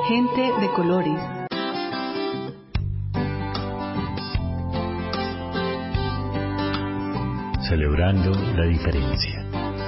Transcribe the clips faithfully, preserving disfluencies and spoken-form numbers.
Gente de colores. Celebrando la diferencia.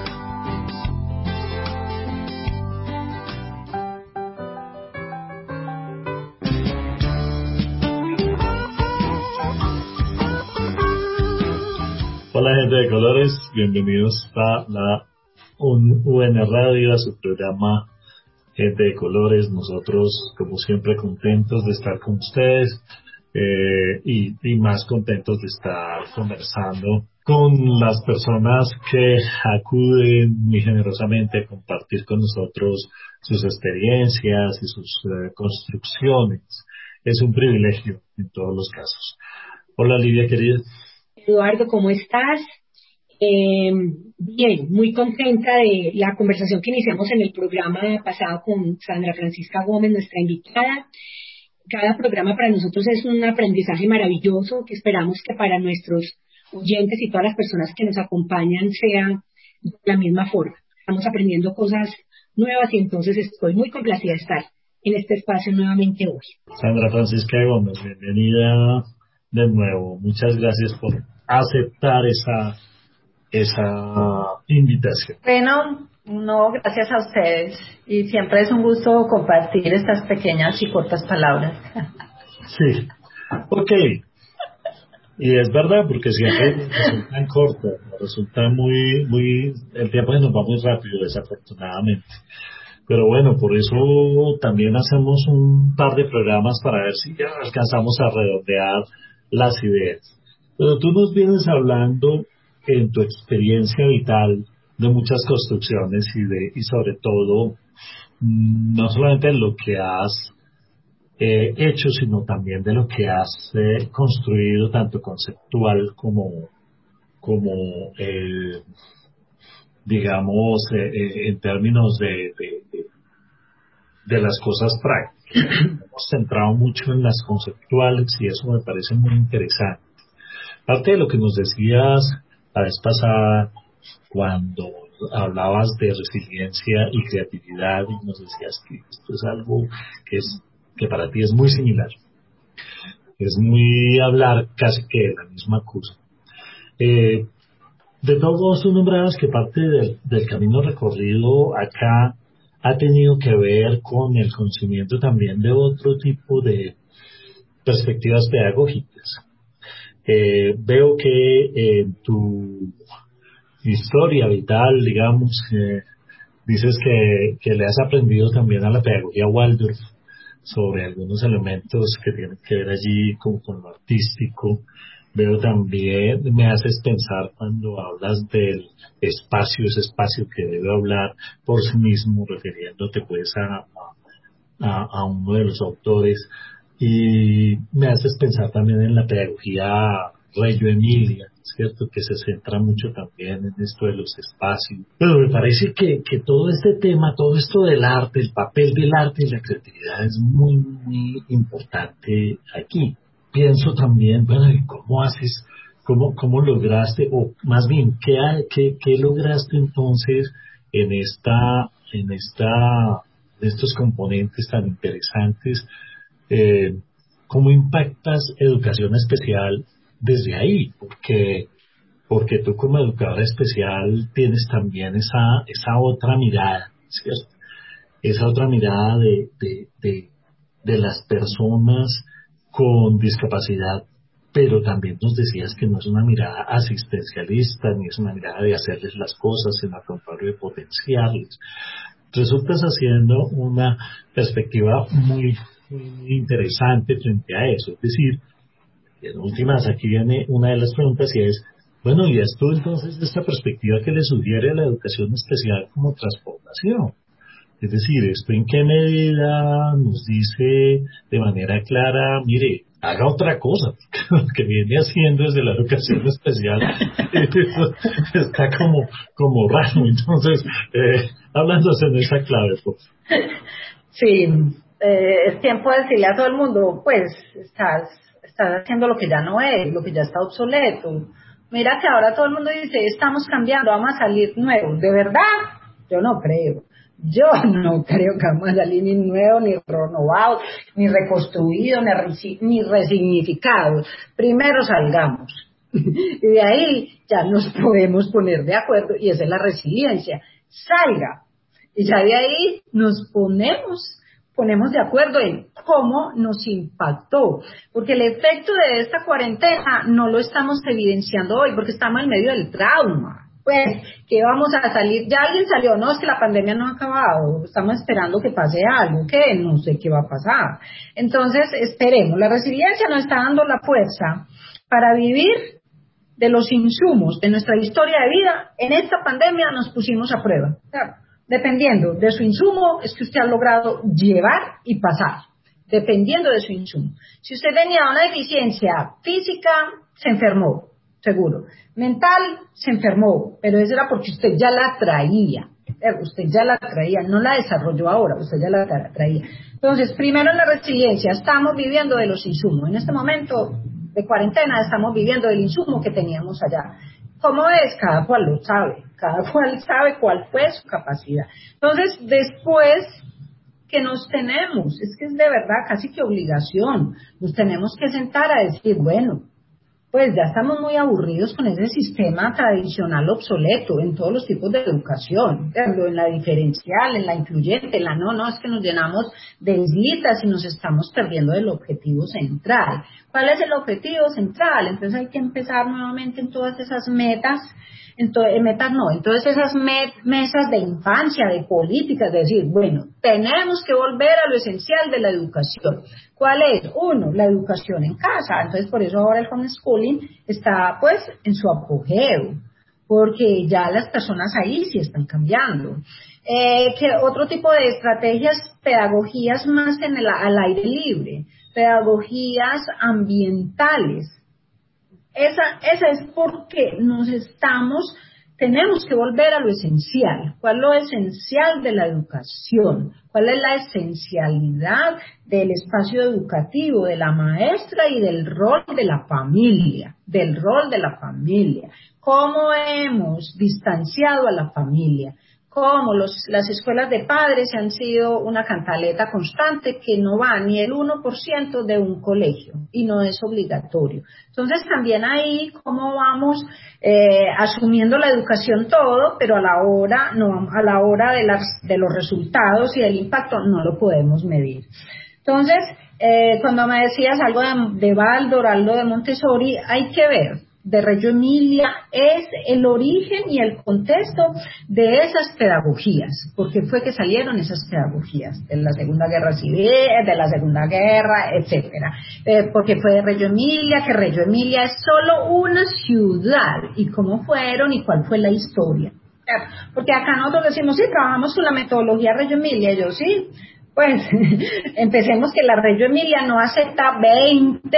Hola gente de colores, bienvenidos a la U N Radio, a su programa Gente de Colores. Nosotros, como siempre, contentos de estar con ustedes eh, y, y más contentos de estar conversando con las personas que acuden muy generosamente a compartir con nosotros sus experiencias y sus eh, construcciones. Es un privilegio en todos los casos. Hola Lidia, querida. Eduardo, ¿cómo estás? Eh, bien, muy contenta de la conversación que iniciamos en el programa pasado con Sandra Francisca Gómez, nuestra invitada. Cada programa para nosotros es un aprendizaje maravilloso que esperamos que para nuestros oyentes y todas las personas que nos acompañan sea de la misma forma. Estamos aprendiendo cosas nuevas y entonces estoy muy complacida de estar en este espacio nuevamente hoy. Sandra Francisca Gómez, bienvenida de nuevo. Muchas gracias por aceptar esa esa invitación. Bueno, no, gracias a ustedes. Y siempre es un gusto compartir estas pequeñas y cortas palabras. Sí, ok. Y es verdad, porque siempre resultan cortas, resulta muy, muy, el tiempo se nos va muy rápido, desafortunadamente. Pero bueno, por eso también hacemos un par de programas para ver si ya alcanzamos a redondear las ideas. Pero tú nos vienes hablando en tu experiencia vital de muchas construcciones y de y sobre todo no solamente de lo que has eh, hecho, sino también de lo que has eh, construido, tanto conceptual como como eh, digamos eh, eh, en términos de, de, de, de las cosas prácticas. Hemos centrado mucho en las conceptuales y eso me parece muy interesante. Parte de lo que nos decías la vez pasada cuando hablabas de resiliencia y creatividad y nos decías que esto es algo que es que para ti es muy similar, es muy hablar casi que de la misma cosa. Eh, de todos modos, tú nombrabas que parte del, del camino recorrido acá ha tenido que ver con el conocimiento también de otro tipo de perspectivas pedagógicas. Eh, veo que en eh, tu historia vital, digamos, eh, dices que, que le has aprendido también a la pedagogía Waldorf sobre algunos elementos que tienen que ver allí como con lo artístico. Veo también, me haces pensar cuando hablas del espacio, ese espacio que debe hablar por sí mismo, refiriéndote pues a, a, a uno de los autores, y me haces pensar también en la pedagogía Reggio Emilia, ¿cierto? Que se centra mucho también en esto de los espacios. Pero me parece que, que todo este tema, todo esto del arte, el papel del arte y la creatividad es muy, muy importante aquí. Pienso también, bueno, ¿y cómo haces, cómo, cómo lograste, o más bien, ¿qué, qué, qué lograste entonces en esta, en esta, en estos componentes tan interesantes? Eh, ¿Cómo impactas educación especial desde ahí? Porque, porque tú como educadora especial tienes también esa, esa otra mirada, ¿cierto? Esa otra mirada de, de, de, de las personas con discapacidad, pero también nos decías que no es una mirada asistencialista, ni es una mirada de hacerles las cosas, sino al contrario de potenciarles. Resultas haciendo una perspectiva muy, muy interesante frente a eso. Es decir, en últimas, aquí viene una de las preguntas y es, bueno, ¿y es tú entonces esta perspectiva que le sugiere a la educación especial como transformación? Es decir, ¿esto en qué medida nos dice de manera clara, mire, haga otra cosa? Lo que viene haciendo desde la educación especial está como, como raro. Entonces, eh, hablándose en esa clave, por favor. Sí, eh, es tiempo de decirle a todo el mundo, pues, estás, estás haciendo lo que ya no es, lo que ya está obsoleto. Mira que ahora todo el mundo dice, estamos cambiando, vamos a salir nuevos. ¿De verdad? Yo no creo. Yo no creo que vamos a salir ni nuevo, ni renovado, ni reconstruido, ni, resi- ni resignificado. Primero salgamos. Y de ahí ya nos podemos poner de acuerdo, y esa es la resiliencia. Salga. Y ya de ahí nos ponemos, ponemos de acuerdo en cómo nos impactó. Porque el efecto de esta cuarentena no lo estamos evidenciando hoy, porque estamos en medio del trauma. Pues, que vamos a salir, ya alguien salió, no, es que la pandemia no ha acabado, estamos esperando que pase algo, que no sé qué va a pasar. Entonces, esperemos, la resiliencia nos está dando la fuerza para vivir de los insumos de nuestra historia de vida. En esta pandemia nos pusimos a prueba. Claro, dependiendo de su insumo, es que usted ha logrado llevar y pasar, dependiendo de su insumo. Si usted tenía una deficiencia física, se enfermó, seguro. Mental, se enfermó, pero eso era porque usted ya la traía. Usted ya la traía, no la desarrolló ahora, usted ya la tra- traía. Entonces, primero en la resiliencia, estamos viviendo de los insumos. En este momento de cuarentena estamos viviendo del insumo que teníamos allá. ¿Cómo es? Cada cual lo sabe, cada cual sabe cuál fue su capacidad. Entonces, después que nos tenemos, es que es de verdad casi que obligación, nos tenemos que sentar a decir, bueno, pues ya estamos muy aburridos con ese sistema tradicional obsoleto en todos los tipos de educación, en la diferencial, en la incluyente, en la no, no, es que nos llenamos de islitas y nos estamos perdiendo del objetivo central. ¿Cuál es el objetivo central? Entonces hay que empezar nuevamente en todas esas metas, en, to- en metas no, en todas esas met- mesas de infancia, de políticas, de decir, bueno, tenemos que volver a lo esencial de la educación. ¿Cuál es? Uno, la educación en casa. Entonces, por eso ahora el homeschooling está, pues, en su apogeo, porque ya las personas ahí sí están cambiando. Eh, que otro tipo de estrategias, pedagogías más en el, al aire libre, pedagogías ambientales. Esa, esa es porque nos estamos, tenemos que volver a lo esencial. ¿Cuál es lo esencial de la educación? ¿Cuál es la esencialidad del espacio educativo, de la maestra y del rol de la familia? Del rol de la familia. ¿Cómo hemos distanciado a la familia? Cómo los, las escuelas de padres han sido una cantaleta constante que no va ni el uno por ciento de un colegio y no es obligatorio. Entonces también ahí cómo vamos eh, asumiendo la educación todo, pero a la hora, no, a la hora de, las, de los resultados y del impacto no lo podemos medir. Entonces, eh, cuando me decías algo de, de Baldor, algo de Montessori, hay que ver. De Reggio Emilia es el origen y el contexto de esas pedagogías, porque fue que salieron esas pedagogías de la Segunda Guerra Civil, de la Segunda Guerra, etcétera, eh, porque fue de Reggio Emilia, que Reggio Emilia es solo una ciudad, y cómo fueron y cuál fue la historia, porque acá nosotros decimos, sí, trabajamos con la metodología Reggio Emilia, yo sí. Pues empecemos que la Reggio Emilia no acepta veinte,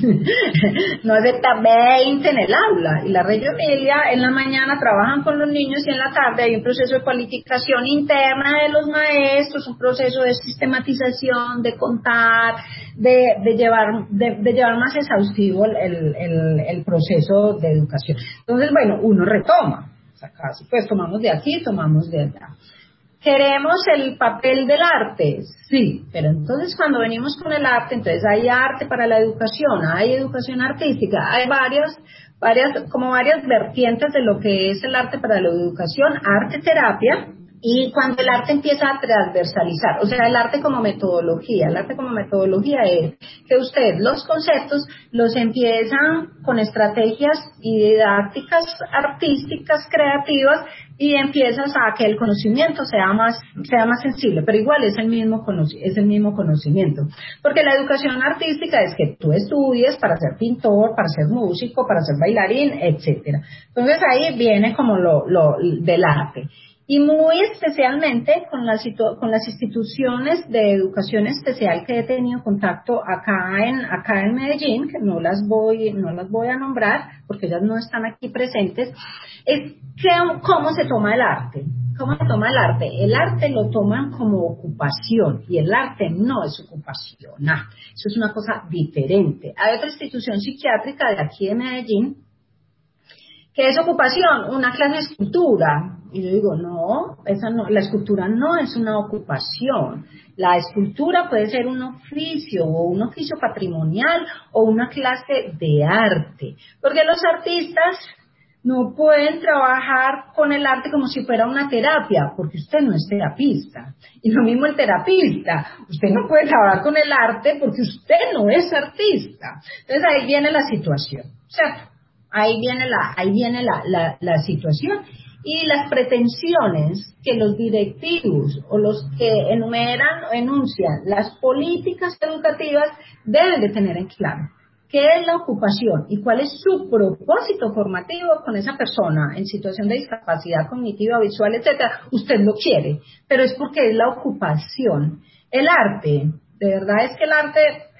no acepta veinte en el aula, y la Reggio Emilia en la mañana trabajan con los niños y en la tarde hay un proceso de cualificación interna de los maestros, un proceso de sistematización, de contar, de, de llevar de, de llevar más exhaustivo el, el, el, el proceso de educación. Entonces, bueno, uno retoma, o sea, casi pues tomamos de aquí, tomamos de allá. ¿Queremos el papel del arte? Sí, pero entonces cuando venimos con el arte, entonces hay arte para la educación, hay educación artística, hay varias, varias, como varias vertientes de lo que es el arte para la educación, arte terapia, y cuando el arte empieza a transversalizar, o sea, el arte como metodología, el arte como metodología es que usted los conceptos los empieza con estrategias y didácticas artísticas, creativas, y empiezas a que el conocimiento sea más sea más sensible, pero igual es el mismo es el mismo conocimiento, porque la educación artística es que tú estudies para ser pintor, para ser músico, para ser bailarín, etcétera. Entonces ahí viene como lo, lo del arte. Y muy especialmente con las, con las instituciones de educación especial que he tenido contacto acá en, acá en Medellín, que no las voy, no las voy a nombrar porque ellas no están aquí presentes, es que, cómo se toma el arte. ¿Cómo se toma el arte? El arte lo toman como ocupación y el arte no es ocupación. Ah, eso es una cosa diferente. Hay otra institución psiquiátrica de aquí de Medellín ¿Qué es ocupación? Una clase de escultura. Y yo digo, no, esa no, la escultura no es una ocupación. La escultura puede ser un oficio o un oficio patrimonial o una clase de arte. Porque los artistas no pueden trabajar con el arte como si fuera una terapia, porque usted no es terapista. Y lo mismo el terapista. Usted no puede trabajar con el arte porque usted no es artista. Entonces ahí viene la situación. O sea, ahí viene la, ahí viene la, la, la situación. Y las pretensiones que los directivos o los que enumeran o enuncian las políticas educativas deben de tener en claro. ¿Qué es la ocupación y cuál es su propósito formativo con esa persona en situación de discapacidad cognitiva, visual, etcétera? Usted lo quiere, pero es porque es la ocupación. El arte, de verdad es que el arte,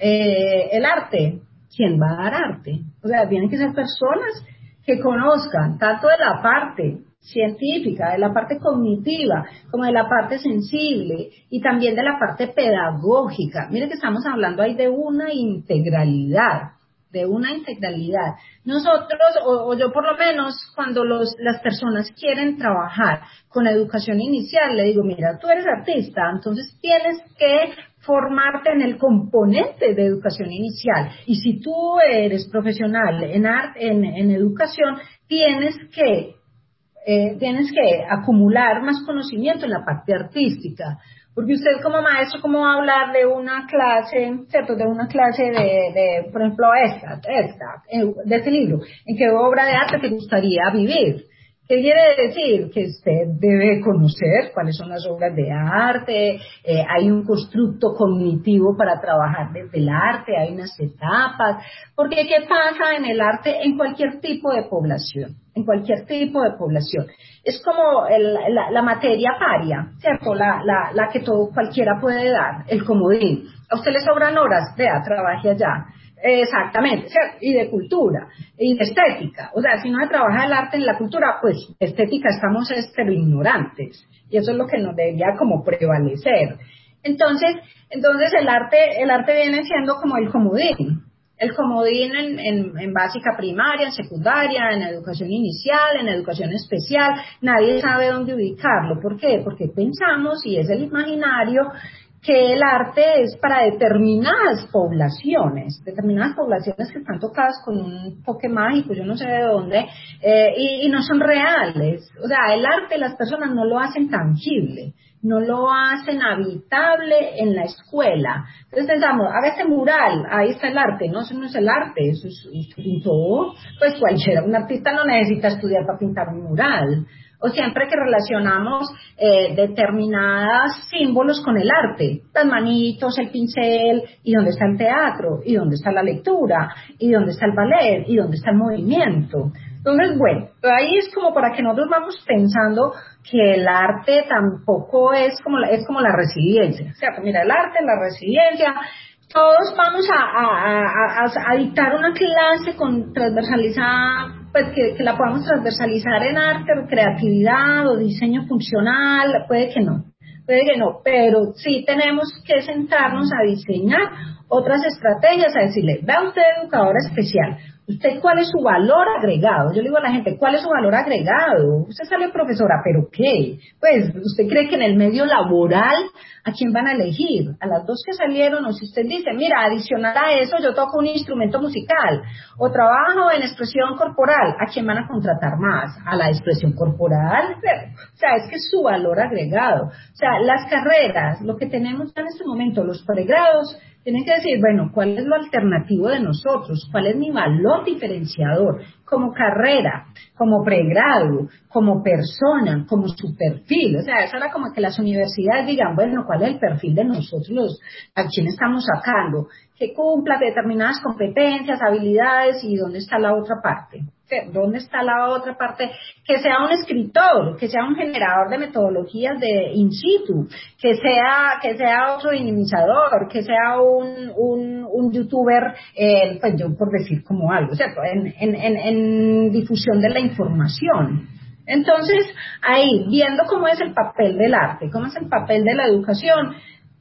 eh, el arte, ¿quién va a dar arte? O sea, tienen que ser personas que conozcan tanto de la parte científica, de la parte cognitiva, como de la parte sensible y también de la parte pedagógica. Mire que estamos hablando ahí de una integralidad. de una integralidad. Nosotros, o, o yo por lo menos, cuando los, las personas quieren trabajar con educación inicial, le digo, mira, tú eres artista, entonces tienes que formarte en el componente de educación inicial. Y si tú eres profesional en, art, en, en educación, tienes que, eh, tienes que acumular más conocimiento en la parte artística. Porque usted como maestro, ¿cómo va a hablar de una clase, cierto, de una clase de, de por ejemplo, esta, esta, de este libro? ¿En qué obra de arte te gustaría vivir? ¿Qué quiere decir? Que usted debe conocer cuáles son las obras de arte, eh, hay un constructo cognitivo para trabajar desde el arte, hay unas etapas, porque ¿qué pasa en el arte en cualquier tipo de población? En cualquier tipo de población. Es como el, la, la materia paria, ¿cierto? La, la, la que todo cualquiera puede dar, el comodín. A usted le sobran horas, vea, trabaje allá. Exactamente, ¿cierto? Y de cultura, y de estética. O sea, si no se trabaja el arte en la cultura, pues estética estamos pero ignorantes. Y eso es lo que nos debería como prevalecer. Entonces, entonces el arte, el arte viene siendo como el comodín. El comodín en, en, en básica primaria, en secundaria, en educación inicial, en educación especial. Nadie sabe dónde ubicarlo. ¿Por qué? Porque pensamos, y es el imaginario, que el arte es para determinadas poblaciones, determinadas poblaciones que están tocadas con un toque mágico, yo no sé de dónde, eh, y, y no son reales. O sea, el arte las personas no lo hacen tangible, no lo hacen habitable en la escuela. Entonces pensamos, haga este mural, ahí está el arte. No, eso no es el arte, eso es un pintó. Pues cualquiera, un artista no necesita estudiar para pintar un mural. O siempre que relacionamos eh, determinados símbolos con el arte, las manitos, el pincel, y dónde está el teatro, y dónde está la lectura, y dónde está el ballet, y dónde está el movimiento. Entonces, bueno, ahí es como para que nosotros vamos pensando que el arte tampoco es como la, es como la resiliencia. ¿Cierto? Mira, el arte, la resiliencia, todos vamos a, a, a, a, a dictar una clase con transversalizada, pues que, que la podamos transversalizar en arte o creatividad o diseño funcional, puede que no, puede que no, pero sí tenemos que sentarnos a diseñar otras estrategias, a decirle, vea usted educadora especial, ¿usted cuál es su valor agregado? Yo le digo a la gente, ¿cuál es su valor agregado? Usted sale profesora, ¿pero qué? Pues, ¿usted cree que en el medio laboral a quién van a elegir? A las dos que salieron, o si usted dice, mira, adicional a eso, yo toco un instrumento musical, o trabajo en expresión corporal, ¿a quién van a contratar más? ¿A la expresión corporal? O sea, es que es su valor agregado. O sea, las carreras, lo que tenemos en este momento, los pregrados, tienen que decir, bueno, ¿cuál es lo alternativo de nosotros? ¿Cuál es mi valor diferenciador? Como carrera, como pregrado, como persona, como su perfil. O sea, eso era como que las universidades digan, bueno, ¿cuál es el perfil de nosotros? Los, ¿a quién estamos sacando? Que cumpla determinadas competencias, habilidades, y ¿dónde está la otra parte? ¿Dónde está la otra parte? Que sea un escritor, que sea un generador de metodologías de in situ, que sea que sea otro dinamizador, que sea un, un, un youtuber, eh, pues yo por decir como algo, ¿cierto? En, en, en, en difusión de la información. Entonces, ahí, viendo cómo es el papel del arte, cómo es el papel de la educación,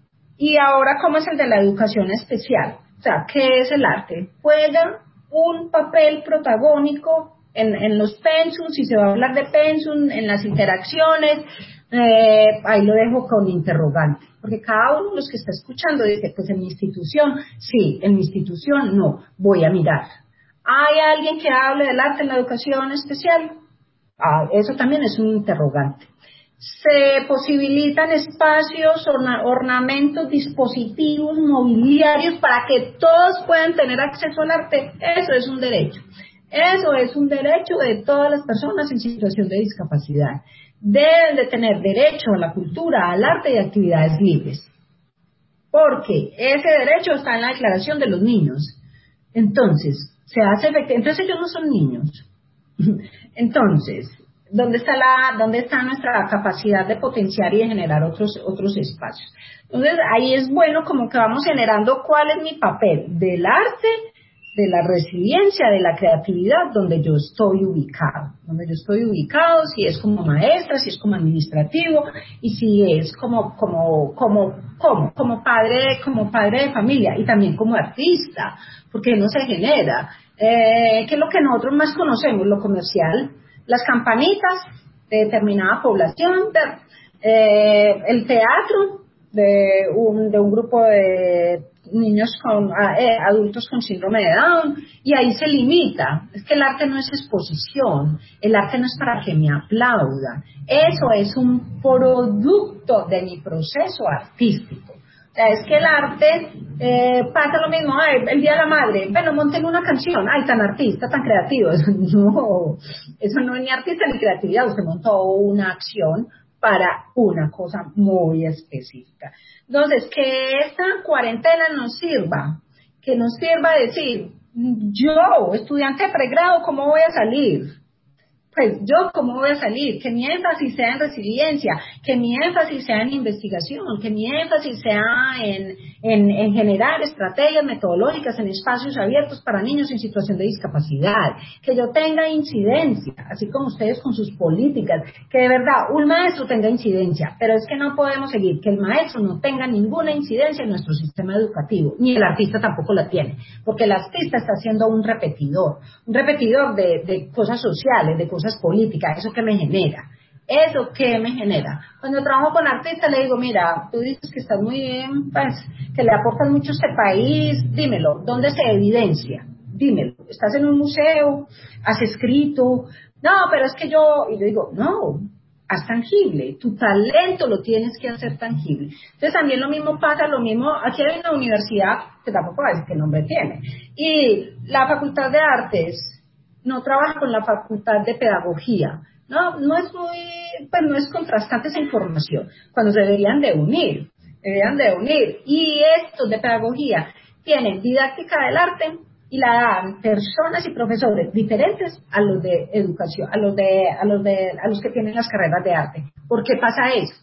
y ahora cómo es el de la educación especial. O sea, ¿qué es el arte? Juega un papel protagónico en, en los pensum, si se va a hablar de pensum, en las interacciones, eh, ahí lo dejo con interrogante, porque cada uno de los que está escuchando dice, pues en mi institución, sí, en mi institución no, voy a mirar. ¿Hay alguien que hable del arte en la educación especial? Ah, eso también es un interrogante. Se posibilitan espacios, orna, ornamentos, dispositivos, mobiliarios para que todos puedan tener acceso al arte. Eso es un derecho. Eso es un derecho de todas las personas en situación de discapacidad. Deben de tener derecho a la cultura, al arte y actividades libres. Porque ese derecho está en la Declaración de los Niños. Entonces, se hace efectivo. Entonces ellos no son niños. Entonces, ¿dónde está la, dónde está nuestra capacidad de potenciar y de generar otros, otros espacios? Entonces, ahí es bueno como que vamos generando cuál es mi papel del arte, de la resiliencia, de la creatividad, donde yo estoy ubicado, donde yo estoy ubicado, si es como maestra, si es como administrativo, y si es como, como, como, como, como padre, como padre de familia, y también como artista, porque no se genera, eh, ¿qué es lo que nosotros más conocemos? Lo comercial, las campanitas de determinada población, de, eh, el teatro de un, de un grupo de niños con eh, adultos con síndrome de Down, y ahí se limita. Es que el arte no es exposición, el arte no es para que me aplaudan, eso es un producto de mi proceso artístico. O sea, es que el arte eh, pasa lo mismo, ay, el Día de la Madre, bueno, monten una canción, ay, tan artista, tan creativo. Eso no, eso no es ni artista ni creatividad, usted montó una acción para una cosa muy específica. Entonces, que esta cuarentena nos sirva, que nos sirva decir, yo, estudiante de pregrado, ¿cómo voy a salir? Pues yo, ¿cómo voy a salir? Que mi énfasis sea en resiliencia, que mi énfasis sea en investigación, que mi énfasis sea en, en, en generar estrategias metodológicas en espacios abiertos para niños en situación de discapacidad, que yo tenga incidencia, así como ustedes con sus políticas, que de verdad un maestro tenga incidencia, pero es que no podemos seguir que el maestro no tenga ninguna incidencia en nuestro sistema educativo, ni el artista tampoco la tiene, porque el artista está siendo un repetidor, un repetidor de, de cosas sociales, de cosas políticas. ¿Eso qué me genera? ¿Eso qué me genera? Cuando trabajo con artistas le digo, mira, tú dices que estás muy bien, pues, que le aportas mucho a este país, dímelo, ¿dónde se evidencia? Dímelo, ¿estás en un museo? ¿Has escrito? No, pero es que yo, y le digo, no, haz tangible, tu talento lo tienes que hacer tangible. Entonces también lo mismo pasa, lo mismo, aquí hay una universidad, que tampoco va a decir qué nombre tiene, y la Facultad de Artes no trabaja con la Facultad de Pedagogía. No, no es muy, pues no es contrastante esa información, cuando se deberían de unir, deberían de unir. Y estos de pedagogía tienen didáctica del arte y la dan personas y profesores diferentes a los de educación, a los de, a los de, a los que tienen las carreras de arte. ¿Por qué pasa eso?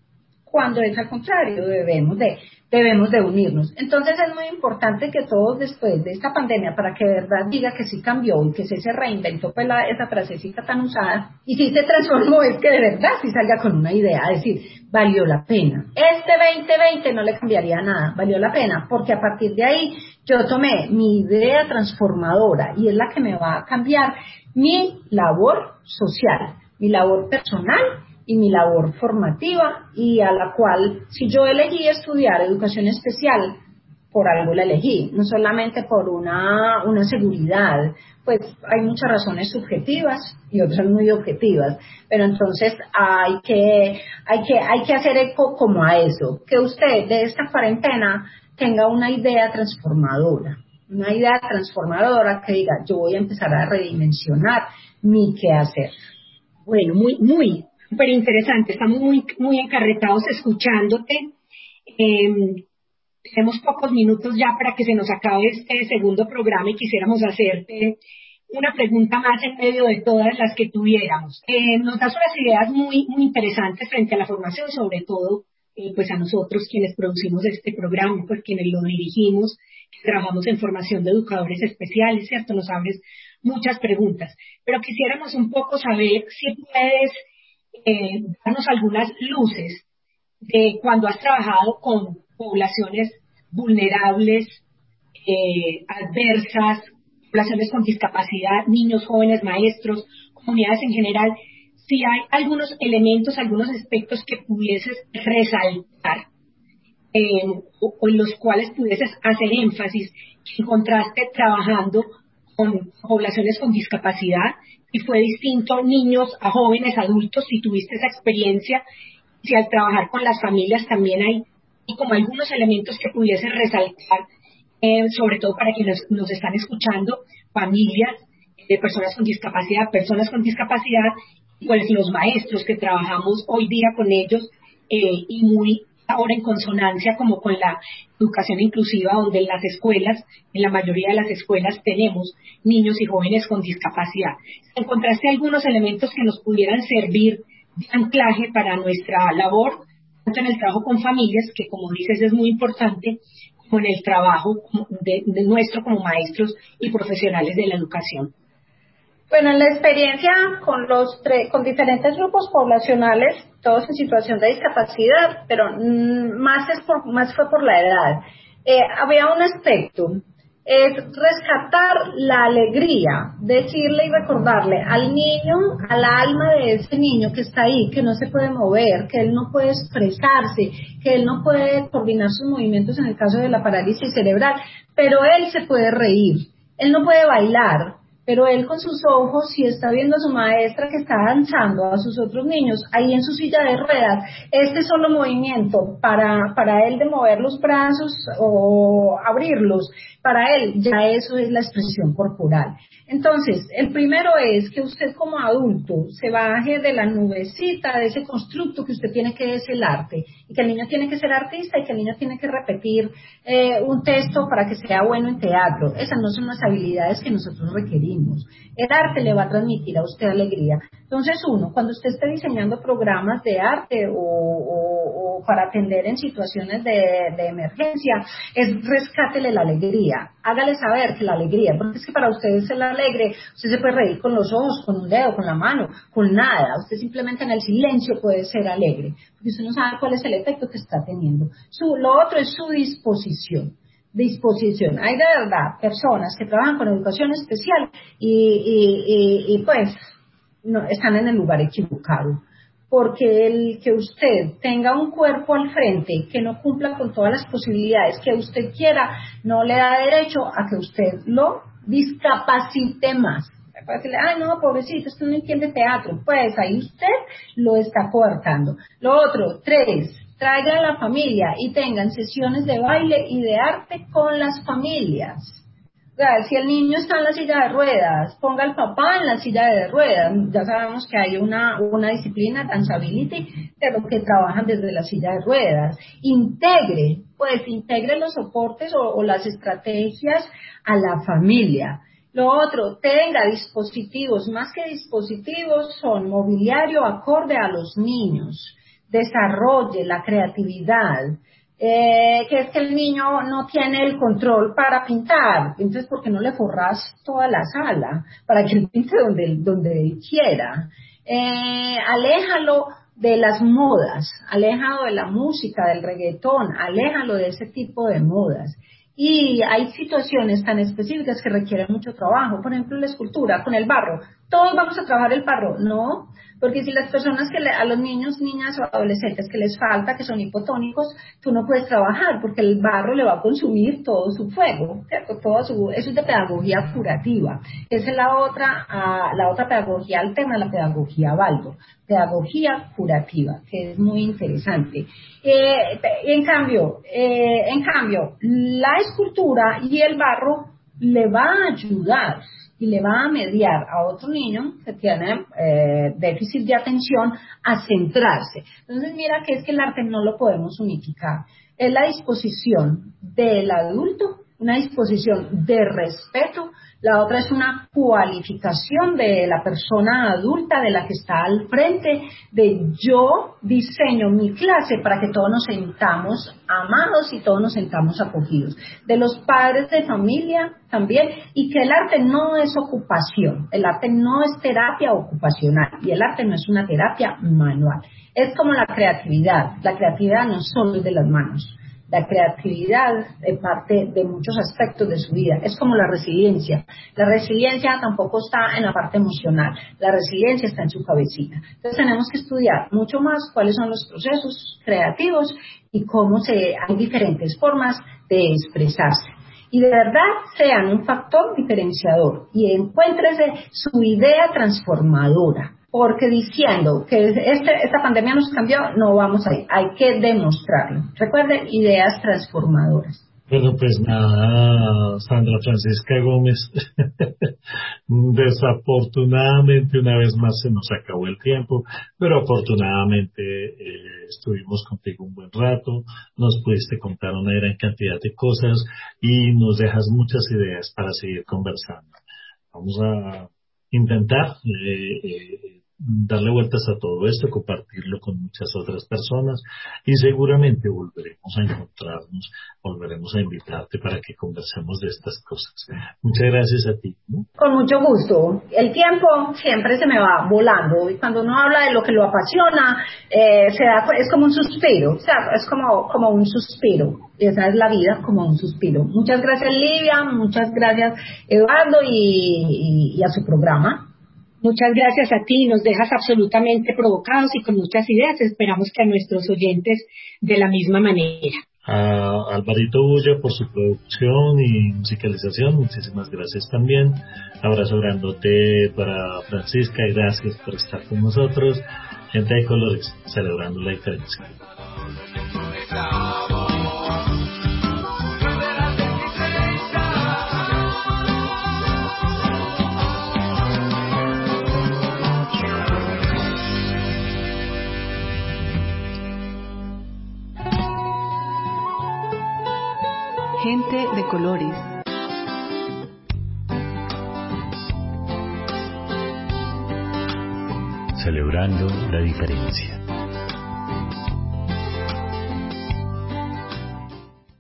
Cuando es al contrario, debemos de, debemos de unirnos. Entonces es muy importante que todos después de esta pandemia, para que de verdad diga que sí cambió y que sí se reinventó, pues la, esa frasecita tan usada, y sí se transformó, es que de verdad sí salga con una idea, decir, valió la pena. Este veinte veinte no le cambiaría nada, valió la pena, porque a partir de ahí yo tomé mi idea transformadora y es la que me va a cambiar mi labor social, mi labor personal y mi labor formativa, y a la cual, si yo elegí estudiar educación especial, por algo la elegí, no solamente por una, una seguridad, pues hay muchas razones subjetivas y otras muy objetivas, pero entonces hay que, hay que, hay que hacer eco como a eso, que usted de esta cuarentena tenga una idea transformadora, una idea transformadora que diga, yo voy a empezar a redimensionar mi quehacer. Bueno, muy, muy, súper interesante. Estamos muy, muy encarretados escuchándote. Eh, tenemos pocos minutos ya para que se nos acabe este segundo programa y quisiéramos hacerte una pregunta más en medio de todas las que tuviéramos. Eh, nos das unas ideas muy, muy interesantes frente a la formación, sobre todo eh, pues a nosotros quienes producimos este programa, pues quienes lo dirigimos, que trabajamos en formación de educadores especiales, ¿cierto? Nos abres muchas preguntas, pero quisiéramos un poco saber si puedes eh, darnos algunas luces de cuando has trabajado con poblaciones vulnerables, eh, adversas, poblaciones con discapacidad, niños, jóvenes, maestros, comunidades en general, si hay algunos elementos, algunos aspectos que pudieses resaltar eh, o, o en los cuales pudieses hacer énfasis, que encontraste trabajando con poblaciones con discapacidad, y fue distinto niños a jóvenes, adultos, si tuviste esa experiencia, si al trabajar con las familias también hay y como algunos elementos que pudiese resaltar, eh, sobre todo para quienes nos, nos están escuchando, familias de personas con discapacidad, personas con discapacidad, pues los maestros que trabajamos hoy día con ellos, eh, y muy ahora en consonancia como con la educación inclusiva, donde en las escuelas, en la mayoría de las escuelas tenemos niños y jóvenes con discapacidad. ¿Encontraste algunos elementos que nos pudieran servir de anclaje para nuestra labor, tanto en el trabajo con familias, que como dices es muy importante, como en el trabajo de, de nuestro como maestros y profesionales de la educación? Bueno, en la experiencia con los tre- con diferentes grupos poblacionales, todos en situación de discapacidad, pero mmm, más es por, más fue por la edad. Eh, había un aspecto, es rescatar la alegría, decirle y recordarle al niño, al alma de ese niño que está ahí, que no se puede mover, que él no puede expresarse, que él no puede coordinar sus movimientos en el caso de la parálisis cerebral, pero él se puede reír, él no puede bailar, pero él con sus ojos, si está viendo a su maestra que está danzando a sus otros niños, ahí en su silla de ruedas, este solo movimiento para, para él de mover los brazos o abrirlos, para él ya eso es la expresión corporal. Entonces, el primero es que usted como adulto se baje de la nubecita, de ese constructo que usted tiene que es el arte, y que el niño tiene que ser artista y que el niño tiene que repetir eh, un texto para que sea bueno en teatro. Esas no son las habilidades que nosotros requerimos. El arte le va a transmitir a usted alegría. Entonces, uno, cuando usted esté diseñando programas de arte o, o, o para atender en situaciones de, de emergencia, es rescátele la alegría. Hágale saber que la alegría, porque es que para usted es el alegre, usted se puede reír con los ojos, con un dedo, con la mano, con nada. Usted simplemente en el silencio puede ser alegre, porque usted no sabe cuál es el efecto que está teniendo. Su, lo otro es su disposición. disposición. Hay de verdad personas que trabajan con educación especial y, y, y, y pues no, están en el lugar equivocado, porque el que usted tenga un cuerpo al frente que no cumpla con todas las posibilidades que usted quiera, no le da derecho a que usted lo discapacite más. Para decirle, ay no, pobrecito, usted no entiende teatro, pues ahí usted lo está coartando. Lo otro, tres, traigan a la familia y tengan sesiones de baile y de arte con las familias. O sea, si el niño está en la silla de ruedas, ponga al papá en la silla de ruedas. Ya sabemos que hay una, una disciplina, Danceability, de lo que trabajan desde la silla de ruedas. Integre, pues integre los soportes o, o las estrategias a la familia. Lo otro, tenga dispositivos, más que dispositivos, son mobiliario acorde a los niños. Desarrolle la creatividad, eh, que es que el niño no tiene el control para pintar, entonces ¿por qué no le forras toda la sala para que él pinte donde, donde él quiera? Eh, aléjalo de las modas, aléjalo de la música, del reggaetón, aléjalo de ese tipo de modas. Y hay situaciones tan específicas que requieren mucho trabajo, por ejemplo la escultura con el barro. Todos vamos a trabajar el barro, no, porque si las personas que le, a los niños, niñas o adolescentes que les falta, que son hipotónicos, tú no puedes trabajar porque el barro le va a consumir todo su fuego, ¿cierto? Todo su, eso es de pedagogía curativa. Esa es la otra, uh, la otra pedagogía alterna, la pedagogía Baldo, pedagogía curativa, que es muy interesante. Eh, en cambio, eh, en cambio, la escultura y el barro le va a ayudar y le va a mediar a otro niño que tiene eh, déficit de atención a centrarse. Entonces mira que es que el arte no lo podemos unificar. Es la disposición del adulto, una disposición de respeto. La otra es una cualificación de la persona adulta, de la que está al frente, de yo diseño mi clase para que todos nos sentamos amados y todos nos sentamos acogidos. De los padres de familia también, y que el arte no es ocupación, el arte no es terapia ocupacional y el arte no es una terapia manual. Es como la creatividad, la creatividad no solo es de las manos. La creatividad es parte de muchos aspectos de su vida. Es como la resiliencia. La resiliencia tampoco está en la parte emocional. La resiliencia está en su cabecita. Entonces tenemos que estudiar mucho más cuáles son los procesos creativos y cómo se, hay diferentes formas de expresarse. Y de verdad sean un factor diferenciador y encuéntrese su idea transformadora. Porque diciendo que este, esta pandemia nos cambió, no vamos a ir, hay que demostrarlo. Recuerden, ideas transformadoras. Bueno, pues nada, Sandra Francisca Gómez, desafortunadamente una vez más se nos acabó el tiempo, pero afortunadamente eh, estuvimos contigo un buen rato, nos pudiste contar una gran cantidad de cosas y nos dejas muchas ideas para seguir conversando. Vamos a intentar eh, eh, darle vueltas a todo esto, compartirlo con muchas otras personas y seguramente volveremos a encontrarnos, volveremos a invitarte para que conversemos de estas cosas. Muchas gracias a ti, ¿no? Con mucho gusto. El tiempo siempre se me va volando y cuando uno habla de lo que lo apasiona, eh, se da, es como un suspiro, o sea, es como, como un suspiro. Esa es la vida, como un suspiro. Muchas gracias, Livia, muchas gracias, Eduardo, y, y, y a su programa. Muchas gracias a ti, nos dejas absolutamente provocados y con muchas ideas. Esperamos que a nuestros oyentes de la misma manera. A Alvarito Bulla por su producción y musicalización, muchísimas gracias también. Abrazo grandote para Francisca y gracias por estar con nosotros. Gente de colores, celebrando la diferencia. Gente de colores. Celebrando la diferencia.